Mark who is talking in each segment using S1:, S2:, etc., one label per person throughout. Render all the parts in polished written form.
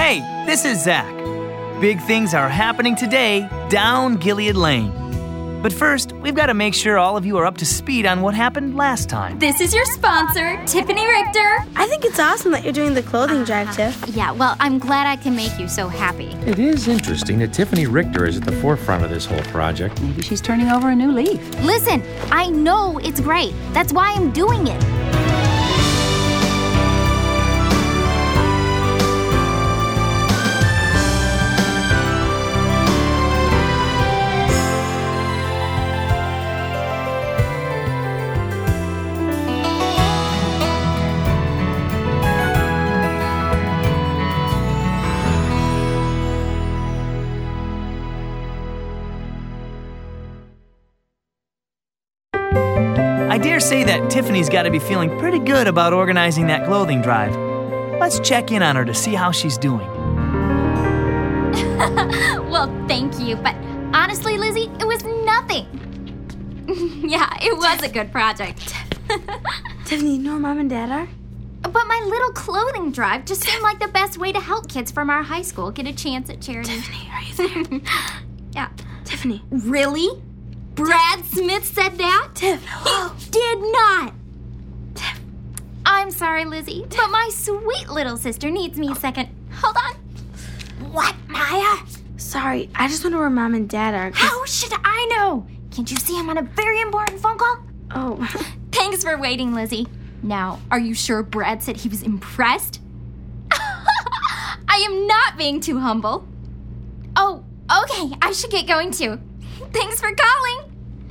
S1: Hey, this is Zach. Big things are happening today down Gilead Lane. But first, we've got to make sure all of you are up to speed on what happened last time.
S2: This is your sponsor, Tiffany Richter.
S3: I think it's awesome that you're doing the clothing drive, Tiff.
S2: Yeah, well, I'm glad I can make you so happy.
S4: It is interesting that Tiffany Richter is at the forefront of this whole project.
S5: Maybe she's turning over a new leaf.
S2: Listen, I know it's great. That's why I'm doing it.
S1: I dare say that Tiffany's got to be feeling pretty good about organizing that clothing drive. Let's check in on her to see how she's doing.
S2: Well, thank you, but honestly, Lizzie, it was nothing. Yeah, it was a good project.
S3: Tiffany, you know where Mom and Dad are?
S2: But my little clothing drive just seemed like the best way to help kids from our high school get a chance at charity.
S3: Tiffany, are you there?
S2: Yeah.
S3: Tiffany.
S2: Really? Brad Smith said that?
S3: Tiff, hello.
S2: He did not. Tiff. I'm sorry, Lizzie, but my sweet little sister needs me a second. Hold on. What, Maya?
S3: Sorry, I just wonder where Mom and Dad are.
S2: How should I know? Can't you see I'm on a very important phone call?
S3: Oh.
S2: Thanks for waiting, Lizzie. Now, are you sure Brad said he was impressed? I am not being too humble. Oh, okay, I should get going too. Thanks for calling.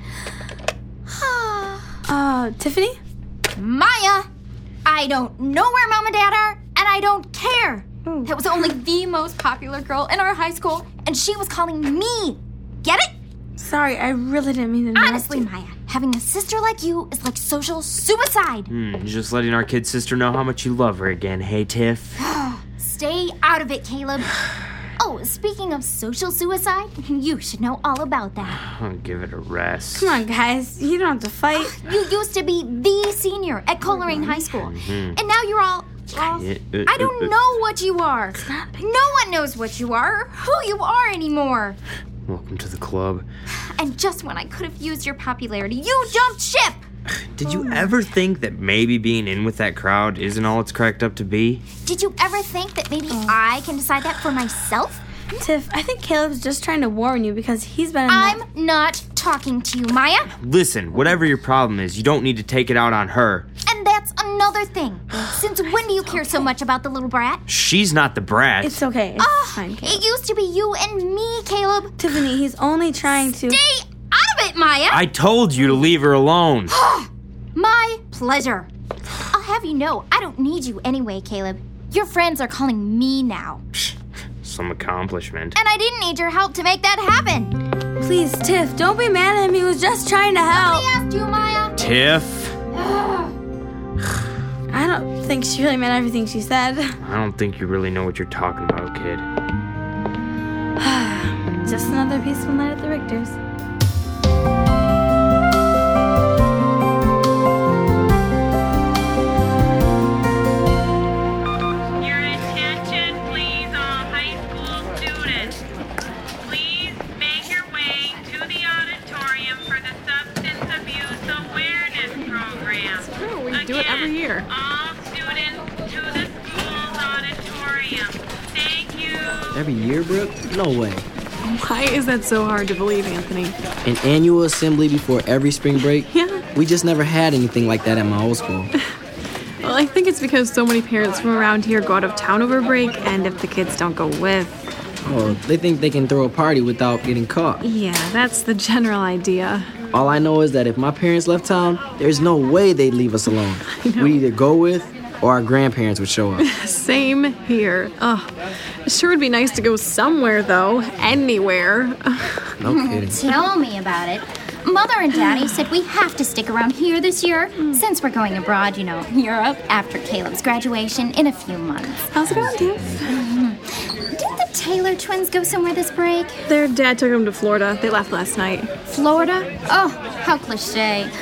S3: Tiffany?
S2: Maya, I don't know where Mom and Dad are, and I don't care. That was only the most popular girl in our high school, and she was calling me. Get it?
S3: Sorry, I really didn't mean to interrupt
S2: Honestly,
S3: you.
S2: Maya, having a sister like you is like social suicide.
S6: Just letting our kid sister know how much you love her again. Hey, Tiff.
S2: Stay out of it, Caleb. Oh, speaking of social suicide, you should know all about that.
S6: I'll give it a rest.
S3: Come on, guys. You don't have to fight.
S2: You used to be the senior at Coleraine High School, and now you're all... I don't know what you are. No one knows what you are or who you are anymore.
S6: Welcome to the club.
S2: And just when I could have used your popularity, you jumped ship.
S6: Did you ever think that maybe being in with that crowd isn't all it's cracked up to be?
S2: Did you ever think that maybe I can decide that for myself?
S3: Tiff, I think Caleb's just trying to warn you because he's been in
S2: I'm not talking to you, Maya.
S6: Listen, whatever your problem is, you don't need to take it out on her.
S2: And that's another thing. Since when do you care so much about the little brat?
S6: She's not the brat.
S3: It's okay. It's fine, Caleb.
S2: It used to be you and me, Caleb.
S3: Tiffany, he's only trying to...
S2: Stay out of it, Maya.
S6: I told you to leave her alone.
S2: My pleasure. I'll have you know, I don't need you anyway, Caleb. Your friends are calling me now.
S6: Some accomplishment.
S2: And I didn't need your help to make that happen.
S3: Please, Tiff, don't be mad at him. He was just trying to help.
S2: Nobody asked you, Maya.
S6: Tiff,
S3: I don't think she really meant everything she said.
S6: I don't think you really know what you're talking about, kid.
S3: Just another peaceful night at the Richters.
S7: Your attention, please, all high school students. Please make your way to the auditorium for the Substance Abuse Awareness Program.
S5: It's true, we do it every year.
S7: All students to the school's auditorium. Thank you.
S8: Every year, Brooke? No way.
S5: Why is that so hard to believe, Anthony?
S8: An annual assembly before every spring break?
S5: Yeah.
S8: We just never had anything like that at my old school.
S5: Well, I think it's because so many parents from around here go out of town over break, and if the kids don't go with...
S8: Oh, they think they can throw a party without getting caught.
S5: Yeah, that's the general idea.
S8: All I know is that if my parents left town, there's no way they'd leave us alone.
S5: know.
S8: We'd either go with or our grandparents would show up.
S5: Same here. Ugh. It sure would be nice to go somewhere, though. Anywhere.
S8: No kidding.
S2: Tell me about it. Mother and Daddy said we have to stick around here this year, since we're going abroad, Europe, after Caleb's graduation in a few months.
S5: How's it going, Tiff?
S2: Didn't the Taylor twins go somewhere this break?
S5: Their dad took them to Florida. They left last night.
S2: Florida? Oh, how cliche.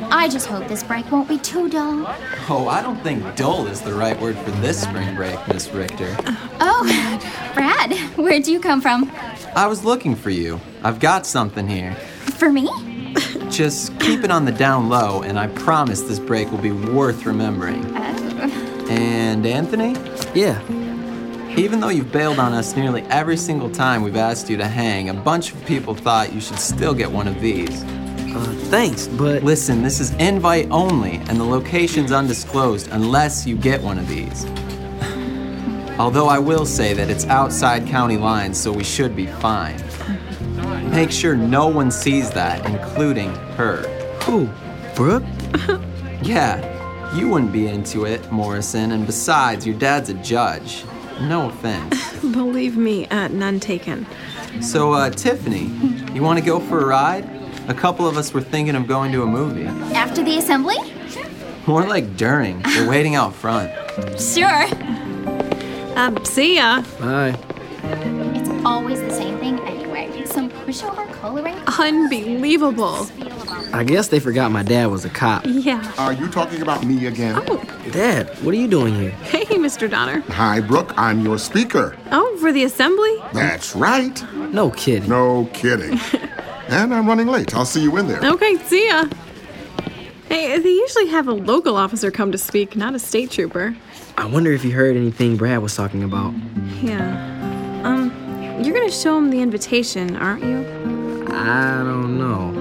S2: I just hope this break won't be too dull.
S9: Oh, I don't think dull is the right word for this spring break, Miss Richter.
S2: Oh, Brad, where'd you come from?
S9: I was looking for you. I've got something here.
S2: For me?
S9: Just keep it on the down low, and I promise this break will be worth remembering. And Anthony?
S8: Yeah.
S9: Even though you've bailed on us nearly every single time we've asked you to hang, a bunch of people thought you should still get one of these.
S8: Thanks, but...
S9: Listen, this is invite only, and the location's undisclosed unless you get one of these. Although I will say that it's outside county lines, so we should be fine. Make sure no one sees that, including her.
S8: Who? Brooke?
S9: Yeah, you wouldn't be into it, Morrison, and besides, your dad's a judge. No offense.
S5: Believe me, none taken.
S9: So, Tiffany, you want to go for a ride? A couple of us were thinking of going to a movie.
S2: After the assembly?
S9: More like during. They're waiting out front.
S2: Sure.
S5: See ya.
S8: Bye.
S2: It's always the same thing anyway. Some pushover coloring.
S5: Unbelievable.
S8: I guess they forgot my dad was a cop.
S5: Yeah.
S10: Are you talking about me again?
S5: Oh.
S8: Dad, what are you doing here?
S5: Hey, Mr. Donner.
S10: Hi, Brooke. I'm your speaker.
S5: Oh, for the assembly?
S10: That's right.
S8: No kidding.
S10: No kidding. And I'm running late. I'll see you in there.
S5: Okay, see ya. Hey, they usually have a local officer come to speak, not a state trooper.
S8: I wonder if you heard anything Brad was talking about.
S5: Yeah. You're gonna show him the invitation, aren't you?
S8: I don't know.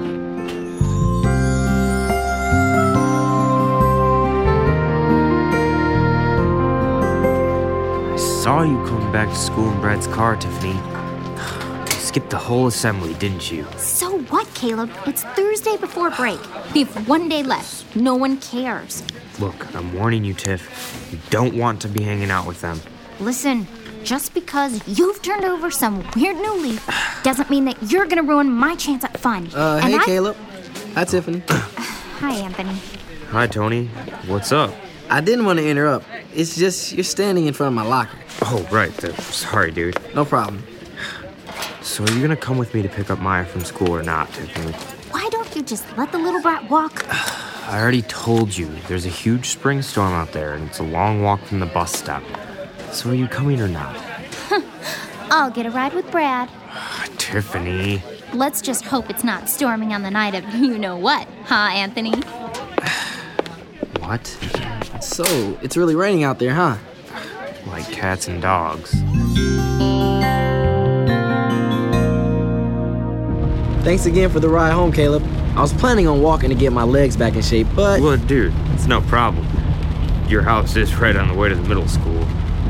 S6: I saw you coming back to school in Brad's car, Tiffany. You skipped the whole assembly, didn't you?
S2: So what, Caleb? It's Thursday before break. We have 1 day left. No one cares.
S6: Look, I'm warning you, Tiff. You don't want to be hanging out with them.
S2: Listen, just because you've turned over some weird new leaf doesn't mean that you're gonna ruin my chance at fun.
S8: Hey, Caleb. Hi, Tiffany.
S2: Hi, Anthony.
S6: Hi, Tony. What's up?
S8: I didn't want to interrupt. It's just you're standing in front of my locker.
S6: Oh, right. Sorry, dude.
S8: No problem.
S6: So are you gonna come with me to pick up Maya from school or not, Tiffany?
S2: Why don't you just let the little brat walk?
S6: I already told you, there's a huge spring storm out there, and it's a long walk from the bus stop. So are you coming or not?
S2: I'll get a ride with Brad.
S6: Tiffany.
S2: Let's just hope it's not storming on the night of you-know-what, huh, Anthony?
S6: What?
S8: So, it's really raining out there, huh?
S6: Like cats and dogs.
S8: Thanks again for the ride home, Caleb. I was planning on walking to get my legs back in shape, but...
S6: Well, dude, it's no problem. Your house is right on the way to the middle school.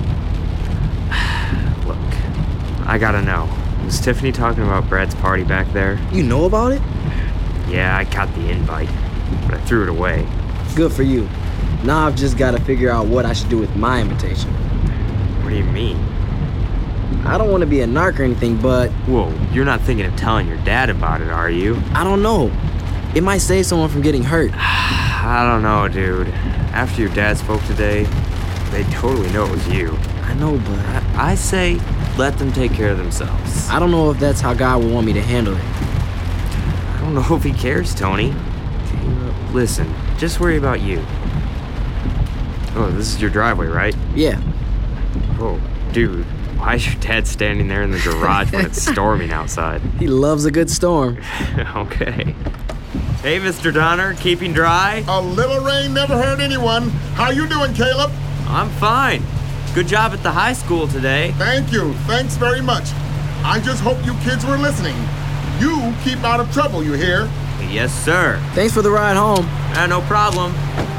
S6: Look, I gotta know. Was Tiffany talking about Brad's party back there?
S8: You know about it?
S6: Yeah, I got the invite, but I threw it away.
S8: Good for you. Now I've just got to figure out what I should do with my invitation.
S6: What do you mean?
S8: I don't want to be a narc or anything, but...
S6: Whoa, you're not thinking of telling your dad about it, are you?
S8: I don't know. It might save someone from getting hurt.
S6: I don't know, dude. After your dad spoke today, they totally know it was you.
S8: I know, but...
S6: I say, let them take care of themselves.
S8: I don't know if that's how God would want me to handle it.
S6: I don't know if he cares, Tony. Listen, just worry about you. Oh, this is your driveway, right?
S8: Yeah.
S6: Oh, dude, why is your dad standing there in the garage when it's storming outside?
S8: He loves a good storm.
S6: Okay. Hey, Mr. Donner, keeping dry?
S10: A little rain never hurt anyone. How you doing, Caleb?
S6: I'm fine. Good job at the high school today.
S10: Thank you. Thanks very much. I just hope you kids were listening. You keep out of trouble, you hear?
S6: Yes, sir.
S8: Thanks for the ride home.
S6: No problem.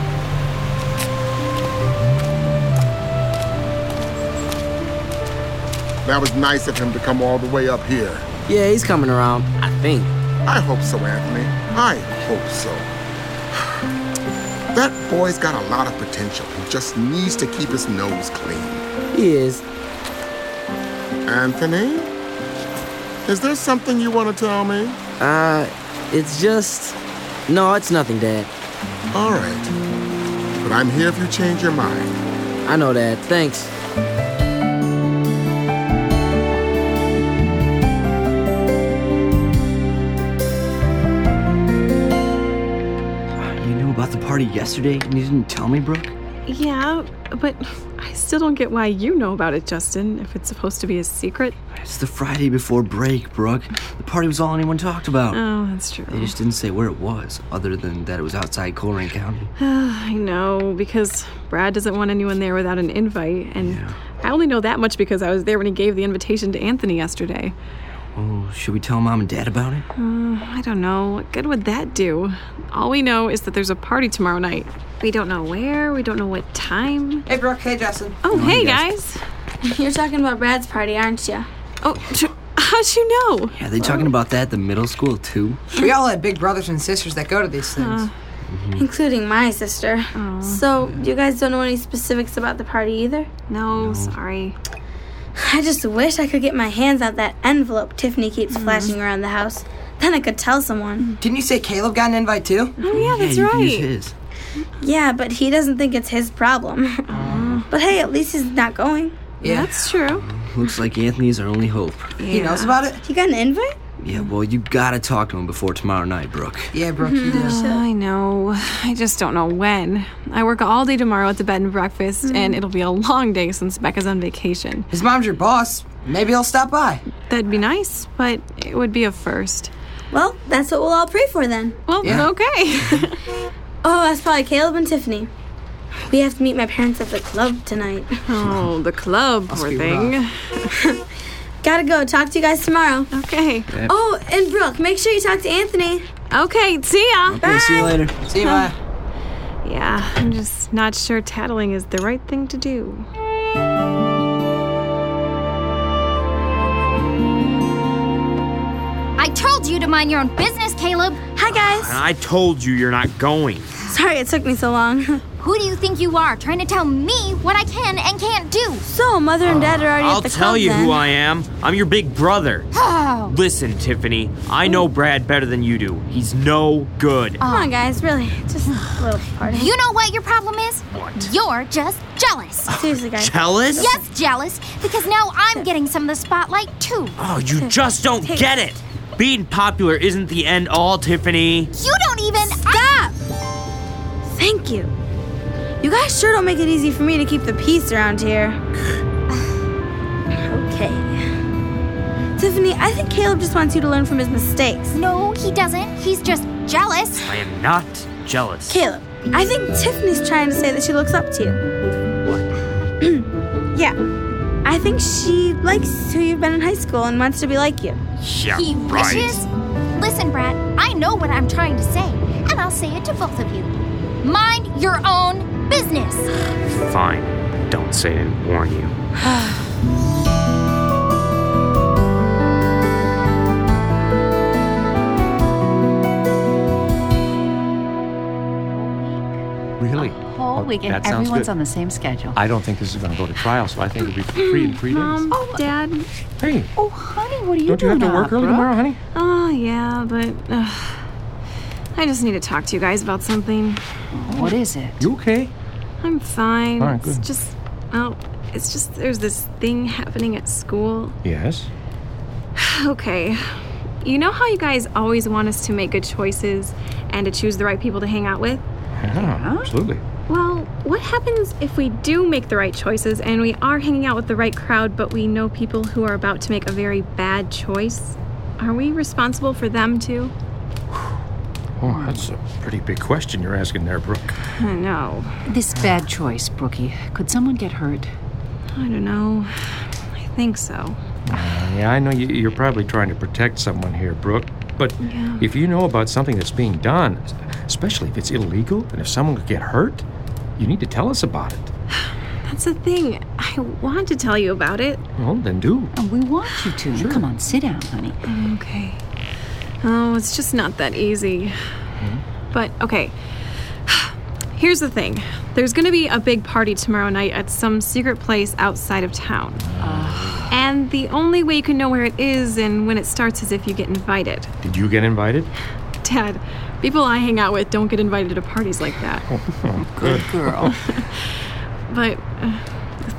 S10: That was nice of him to come all the way up here.
S8: Yeah, he's coming around, I think.
S10: I hope so, Anthony. I hope so. That boy's got a lot of potential. He just needs to keep his nose clean.
S8: He is.
S10: Anthony? Is there something you want to tell me?
S8: It's just... No, it's nothing, Dad.
S10: All right. But I'm here if you change your mind.
S8: I know, Dad. Thanks.
S6: You
S11: yesterday and you didn't tell me, Brooke?
S5: Yeah, but I still don't get why you know about it, Justin, if it's supposed to be a secret.
S11: It's the Friday before break, Brooke. The party was all anyone talked about.
S5: Oh, that's true.
S11: They just didn't say where it was, other than that it was outside Coleraine County.
S5: I know, because Brad doesn't want anyone there without an invite, and I only know that much because I was there when he gave the invitation to Anthony yesterday.
S11: Oh, should we tell Mom and Dad about it?
S5: I don't know. What good would that do? All we know is that there's a party tomorrow night. We don't know where, we don't know what time.
S12: Hey, Brooke. Hey, Justin.
S5: Oh, hey, guys.
S3: You're talking about Brad's party, aren't you?
S5: Oh, how'd you know?
S11: Yeah, they talking about that at the middle school, too?
S12: We all have big brothers and sisters that go to these things.
S3: Including my sister. So, you guys don't know any specifics about the party either?
S5: No, sorry.
S3: I just wish I could get my hands on that envelope Tiffany keeps flashing around the house. Then I could tell someone.
S12: Didn't you say Caleb got an invite too?
S5: Oh, yeah, that's
S11: you
S5: right.
S11: can use his.
S3: Yeah, but he doesn't think it's his problem. But hey, at least he's not going.
S5: Yeah, that's true.
S11: Looks like Anthony's our only hope.
S12: He knows about it?
S3: You got an invite?
S11: Yeah, well, you gotta talk to him before tomorrow night, Brooke.
S12: Yeah, Brooke, you do.
S5: I know. I just don't know when. I work all day tomorrow at the bed and breakfast, and it'll be a long day since Becca's on vacation.
S12: His mom's your boss. Maybe he'll stop by.
S5: That'd be nice, but it would be a first.
S3: Well, that's what we'll all pray for then.
S5: Well, okay.
S3: Oh, that's probably Caleb and Tiffany. We have to meet my parents at the club tonight.
S5: Oh, the club, poor thing.
S3: Gotta go. Talk to you guys tomorrow.
S5: Okay.
S11: Yep.
S3: Oh, and Brooke, make sure you talk to Anthony.
S5: Okay, see ya.
S11: Okay, see you later.
S12: See you, bye.
S5: Yeah, I'm just not sure tattling is the right thing to do.
S2: I told you to mind your own business, Caleb.
S3: Hi, guys.
S6: I told you you're not going.
S3: Sorry it took me so long.
S2: Who do you think you are, trying to tell me what I can and can't do?
S3: So, Mother and Dad are already at the club.
S6: I'll tell you
S3: then.
S6: who I am. I'm your big brother.
S2: Oh.
S6: Listen, Tiffany, I know Brad better than you do. He's no good.
S3: Come on, guys, really. Just a little party.
S2: You know what your problem is?
S6: What?
S2: You're just jealous.
S3: Seriously, guys.
S6: Jealous?
S2: Yes, jealous, because now I'm getting some of the spotlight, too.
S6: Oh, you just don't get it. Being popular isn't the end all, Tiffany.
S2: You don't even...
S3: Stop! Thank you. You guys sure don't make it easy for me to keep the peace around here. Okay. Tiffany, I think Caleb just wants you to learn from his mistakes.
S2: No, he doesn't. He's just jealous.
S6: I am not jealous.
S3: Caleb, I think Tiffany's trying to say that she looks up to you. What? Yeah. I think she likes who you've been in high school and wants to be like you.
S6: Yeah,
S2: He
S6: right.
S2: wishes? Listen, Brad, I know what I'm trying to say, and I'll say it to both of you. Mind your own business.
S6: Fine. Don't say I didn't warn you.
S4: Really?
S13: Whole week, and
S4: that sounds
S13: everyone's
S4: good.
S13: on the same schedule.
S4: I don't think this is going to go to trial, so I think it'll be free in 3 days.
S5: Mom, Dad.
S4: Hey,
S13: Oh, honey, what are you
S4: don't you
S13: doing
S4: have to work
S13: up,
S4: early
S13: Brooke?
S4: tomorrow, honey?
S5: Oh, yeah, but I just need to talk to you guys about something.
S13: What is it?
S4: You okay?
S5: I'm fine.
S4: All right,
S5: It's
S4: good.
S5: just, it's just there's this thing happening at school.
S4: Yes.
S5: Okay. You know how you guys always want us to make good choices and to choose the right people to hang out with?
S4: Yeah, absolutely.
S5: Well, what happens if we do make the right choices and we are hanging out with the right crowd, but we know people who are about to make a very bad choice? Are we responsible for them too?
S4: Oh, that's a pretty big question you're asking there, Brooke.
S5: I know.
S13: This bad choice, Brookie. Could someone get hurt?
S5: I don't know. I think so.
S4: Yeah, I know you're probably trying to protect someone here, Brooke. But if you know about something that's being done, especially if it's illegal and if someone could get hurt, you need to tell us about it.
S5: That's the thing. I want to tell you about it.
S4: Well, then do.
S13: We want you to.
S4: Sure.
S13: Come on, sit down, honey.
S5: Okay. Oh, it's just not that easy. But, okay. Here's the thing. There's going to be a big party tomorrow night at some secret place outside of town. And the only way you can know where it is and when it starts is if you get invited.
S4: Did you get invited?
S5: Dad, people I hang out with don't get invited to parties like that.
S4: Good
S13: girl.
S5: But the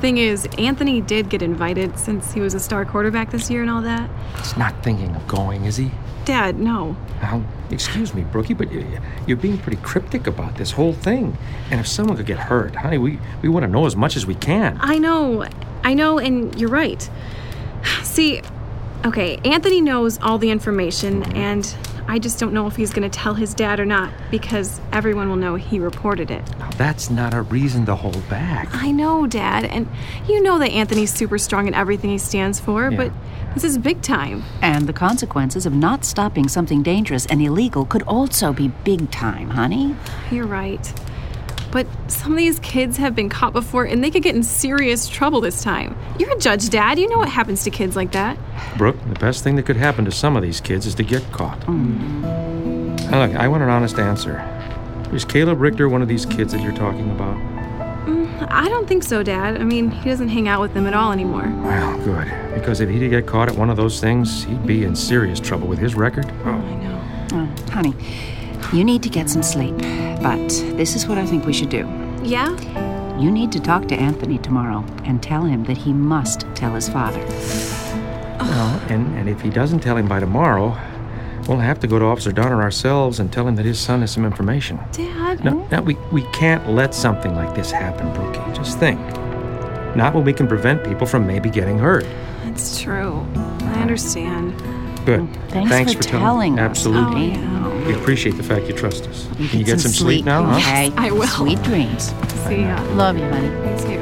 S5: thing is, Anthony did get invited since he was a star quarterback this year and all that.
S4: He's not thinking of going, is he?
S5: Dad, no.
S4: Now, excuse me, Brookie, but you're being pretty cryptic about this whole thing. And if someone could get hurt, honey, we want to know as much as we can.
S5: I know, and you're right. See, okay, Anthony knows all the information, and I just don't know if he's going to tell his dad or not, because everyone will know he reported it.
S4: Now, that's not a reason to hold back.
S5: I know, Dad, and you know that Anthony's super strong in everything he stands for, but this is big time.
S13: And the consequences of not stopping something dangerous and illegal could also be big time, honey.
S5: You're right. But some of these kids have been caught before, and they could get in serious trouble this time. You're a judge, Dad. You know what happens to kids like that.
S4: Brooke, the best thing that could happen to some of these kids is to get caught. Now, look, I want an honest answer. Is Caleb Richter one of these kids that you're talking about?
S5: I don't think so, Dad. I mean, he doesn't hang out with them at all anymore.
S4: Well, good. Because if he did get caught at one of those things, he'd be in serious trouble with his record.
S5: I know.
S13: Oh, honey, you need to get some sleep. But this is what I think we should do.
S5: Yeah?
S13: You need to talk to Anthony tomorrow and tell him that he must tell his father.
S4: Well, and if he doesn't tell him by tomorrow, we'll have to go to Officer Donner ourselves and tell him that his son has some information.
S5: Dad?
S4: Now, we can't let something like this happen, Brookie. Just think. Not when we can prevent people from maybe getting hurt.
S5: That's true. I understand.
S4: Good.
S13: Thanks for telling us.
S4: Absolutely.
S5: Oh, yeah.
S4: We appreciate the fact you trust us.
S13: You
S4: Can you get some sleep now, huh?
S13: Okay.
S5: I will.
S13: Sweet dreams.
S5: See ya.
S13: Love you, honey.
S5: Me too.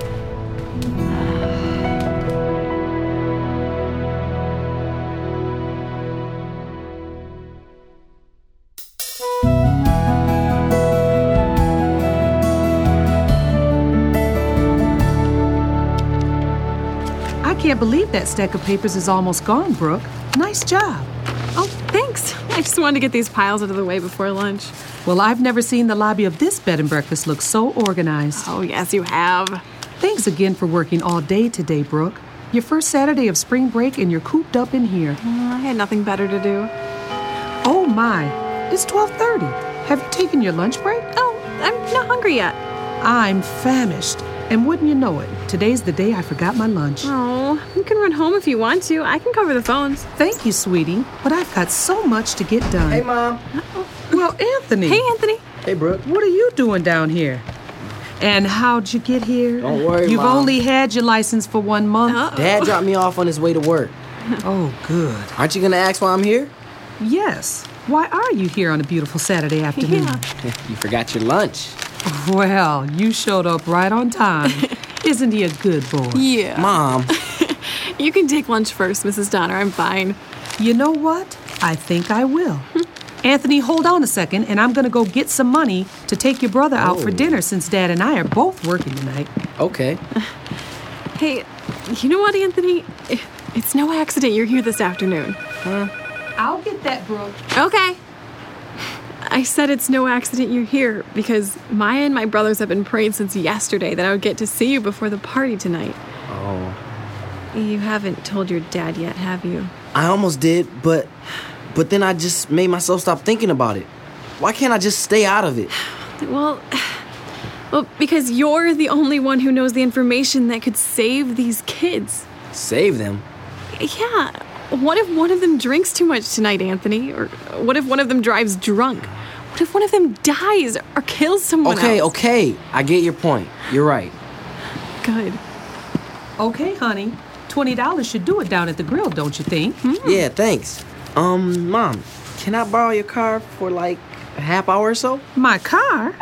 S14: I can't believe that stack of papers is almost gone, Brooke. Nice job.
S5: Oh, thanks. I just wanted to get these piles out of the way before lunch.
S14: Well, I've never seen the lobby of this bed and breakfast look so organized.
S5: Oh, yes, you have.
S14: Thanks again for working all day today, Brooke. Your first Saturday of spring break and you're cooped up in here.
S5: I had nothing better to do.
S14: Oh, my. It's 12:30. Have you taken your lunch break?
S5: Oh, I'm not hungry yet.
S14: I'm famished. And wouldn't you know it, today's the day I forgot my lunch.
S5: Oh, you can run home if you want to. I can cover the phones.
S14: Thank you, sweetie, but I've got so much to get done.
S8: Hey, Mom.
S14: Well, Anthony.
S5: Hey, Anthony.
S8: Hey, Brooke.
S14: What are you doing down here? And how'd you get here?
S8: Don't worry,
S14: You've
S8: Mom.
S14: only had your license for 1 month.
S8: Dad dropped me off on his way to work.
S14: Oh, good.
S8: Aren't you going to ask why I'm here?
S14: Yes. Why are you here on a beautiful Saturday afternoon?
S8: You forgot your lunch.
S14: Well, you showed up right on time. Isn't he a good boy?
S5: Yeah.
S8: Mom.
S5: You can take lunch first, Mrs. Donner. I'm fine.
S14: You know what? I think I will. Anthony, hold on a second, and I'm going to go get some money to take your brother out for dinner since Dad and I are both working tonight.
S8: Okay.
S5: Hey, you know what, Anthony? It's no accident you're here this afternoon.
S14: I'll get that, Brooke.
S5: Okay. I said it's no accident you're here because Maya and my brothers have been praying since yesterday that I would get to see you before the party tonight.
S8: Oh.
S5: You haven't told your dad yet, have you?
S8: I almost did, but then I just made myself stop thinking about it. Why can't I just stay out of it?
S5: Well, because you're the only one who knows the information that could save these kids.
S8: Save them?
S5: Yeah. What if one of them drinks too much tonight, Anthony? Or what if one of them drives drunk? What if one of them dies or kills someone else?
S8: Okay. I get your point. You're right.
S5: Good.
S14: Okay, honey. $20 should do it down at the grill, don't you think?
S8: Yeah, thanks. Mom, can I borrow your car for like a half hour or so?
S14: My car?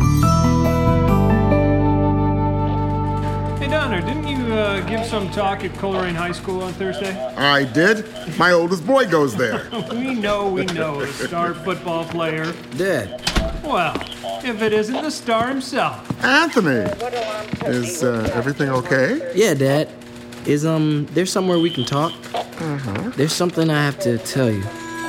S15: Hey, Donner, didn't you give some talk at Coleraine High School on Thursday?
S10: I did. My oldest boy goes there.
S15: We know, the star football player.
S8: Dad.
S15: Well, if it isn't the star himself.
S10: Anthony! Is everything okay?
S8: Yeah, Dad. Is there somewhere we can talk? There's something I have to tell you.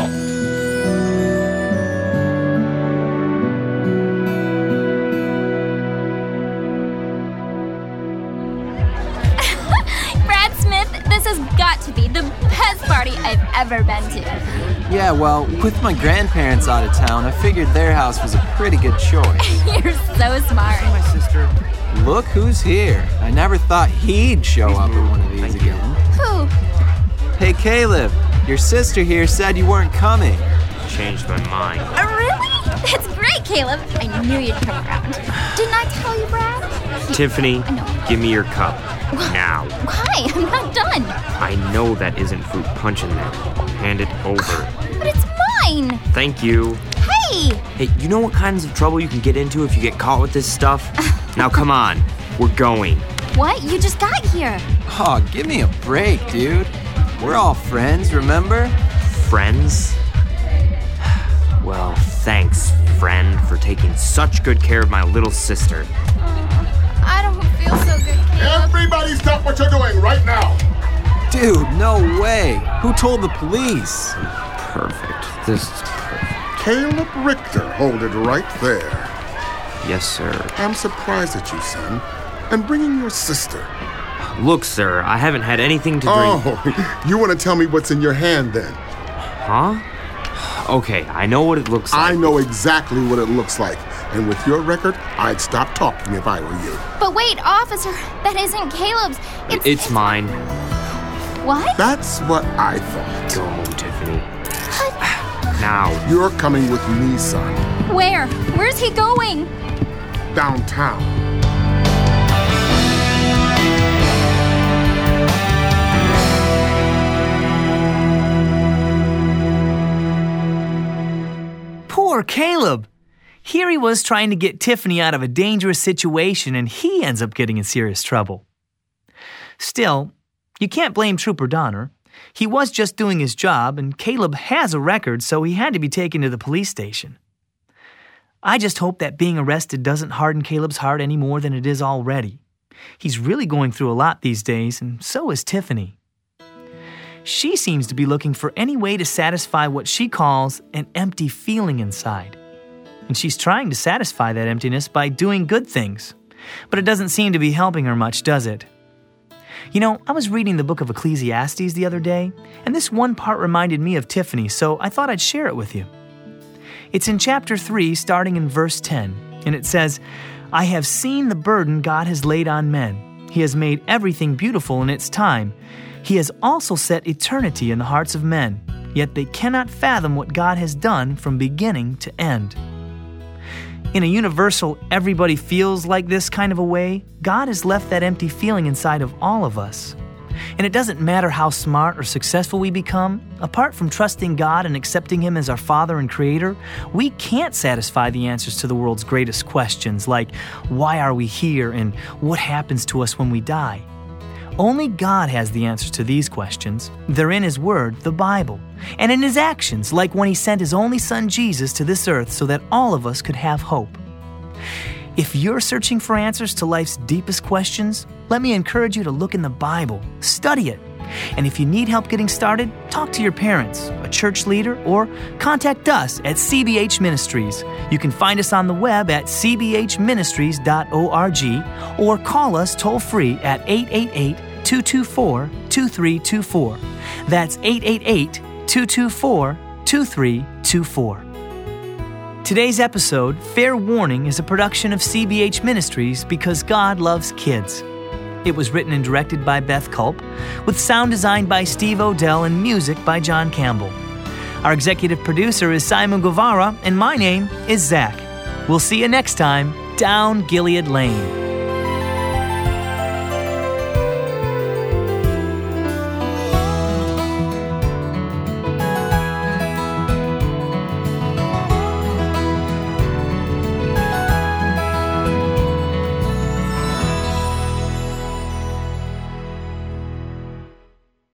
S2: Brad Smith, this has got to be the best party I've ever been to.
S9: Yeah, well, with my grandparents out of town, I figured their house was a pretty good choice.
S2: You're so smart.
S6: My sister.
S9: Look who's here. I never thought he'd show up at one of these again.
S2: Who?
S9: Hey, Caleb, your sister here said you weren't coming.
S6: Changed my mind.
S2: Really? That's great, Caleb. I knew you'd come around. Didn't I tell you, Brad?
S6: Tiffany, give me your cup. Now.
S2: Why? I'm not done.
S6: I know that isn't fruit punch in there. Hand it over.
S2: But it's mine.
S6: Thank you.
S2: Hey!
S6: Hey, you know what kinds of trouble you can get into if you get caught with this stuff? Now come on. We're going.
S2: What? You just got here.
S9: Oh, give me a break, dude. We're all friends, remember?
S6: Friends? Well, thanks, friend, for taking such good care of my little sister.
S2: I don't feel so good, Caleb.
S10: Everybody stop what you're doing right now.
S9: Dude, no way. Who told the police?
S6: Perfect. This is perfect.
S10: Caleb Richter, hold it right there.
S6: Yes, sir.
S10: I'm surprised at you, son. And bringing your sister.
S6: Look, sir, I haven't had anything to drink.
S10: Oh, you want to tell me what's in your hand then?
S6: Huh? Okay, I know what it looks like.
S10: I know exactly what it looks like. And with your record, I'd stop talking if I were you.
S2: But wait, officer, that isn't Caleb's.
S6: It's mine.
S2: What?
S10: That's what I thought.
S6: Go home, Tiffany.
S2: What?
S6: Now.
S10: You're coming with me, son.
S2: Where? Where's he going?
S10: Downtown.
S1: Poor Caleb. Here he was trying to get Tiffany out of a dangerous situation, and he ends up getting in serious trouble. Still, you can't blame Trooper Donner. He was just doing his job, and Caleb has a record, so he had to be taken to the police station. I just hope that being arrested doesn't harden Caleb's heart any more than it is already. He's really going through a lot these days, and so is Tiffany. She seems to be looking for any way to satisfy what she calls an empty feeling inside. And she's trying to satisfy that emptiness by doing good things. But it doesn't seem to be helping her much, does it? You know, I was reading the book of Ecclesiastes the other day, and this one part reminded me of Tiffany, so I thought I'd share it with you. It's in chapter 3, starting in verse 10, and it says, "I have seen the burden God has laid on men. He has made everything beautiful in its time. He has also set eternity in the hearts of men, yet they cannot fathom what God has done from beginning to end." In a universal, everybody feels like this kind of a way, God has left that empty feeling inside of all of us. And it doesn't matter how smart or successful we become, apart from trusting God and accepting Him as our Father and Creator, we can't satisfy the answers to the world's greatest questions, like why are we here and what happens to us when we die. Only God has the answers to these questions. They're in His Word, the Bible, and in His actions, like when He sent His only Son Jesus to this earth so that all of us could have hope. If you're searching for answers to life's deepest questions, let me encourage you to look in the Bible, study it. And if you need help getting started, talk to your parents, a church leader, or contact us at CBH Ministries. You can find us on the web at cbhministries.org or call us toll-free at 888-224-2324. That's 888-224-2324. Today's episode, Fair Warning, is a production of CBH Ministries because God loves kids. It was written and directed by Beth Culp, with sound design by Steve Odell and music by John Campbell. Our executive producer is Simon Guevara, and my name is Zach. We'll see you next time down Gilead Lane.